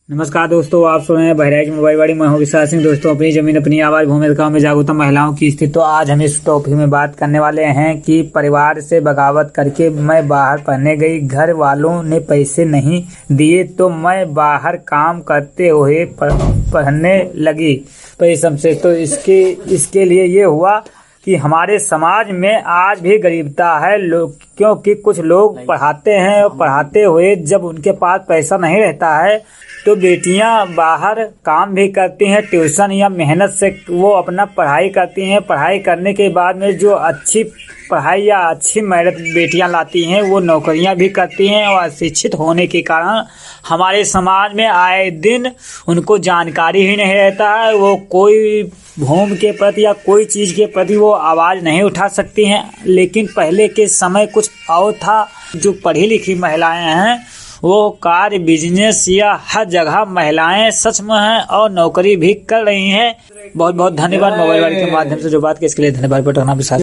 नमस्कार दोस्तों, आप सुन रहे हैं बहराइच मोबाइल वाड़ी। मैं हूं विशाल सिंह। दोस्तों, अपनी जमीन अपनी आवाज भूमि गांव में जागरूकता महिलाओं की स्थिति। तो आज हम इस टॉपिक में बात करने वाले हैं कि परिवार से बगावत करके मैं बाहर पढ़ने गई, घर वालों ने पैसे नहीं दिए तो मैं बाहर काम करते हुए पढ़ने लगी परिश्रम से। तो इसके लिए ये हुआ कि हमारे समाज में आज भी गरीबता है क्योंकि कुछ लोग पढ़ाते हैं और पढ़ाते हुए जब उनके पास पैसा नहीं रहता है तो बेटियां बाहर काम भी करती हैं, ट्यूशन या मेहनत से वो अपना पढ़ाई करती हैं। पढ़ाई करने के बाद में जो अच्छी पढ़ाई या अच्छी मेहनत बेटियां लाती हैं वो नौकरियां भी करती हैं और अशिक्षित होने के कारण हमारे समाज में आए दिन उनको जानकारी ही नहीं रहता है। वो कोई भूमि के प्रति या कोई चीज के प्रति वो आवाज नहीं उठा सकती हैं। लेकिन पहले के समय कुछ और था। जो पढ़ी लिखी महिलाएं हैं वो कार्य, बिजनेस या हर जगह महिलाएं सच में हैं और नौकरी भी कर रही हैं। बहुत बहुत धन्यवाद। मोबाइल वाले के माध्यम से जो बात की इसके लिए धन्यवाद।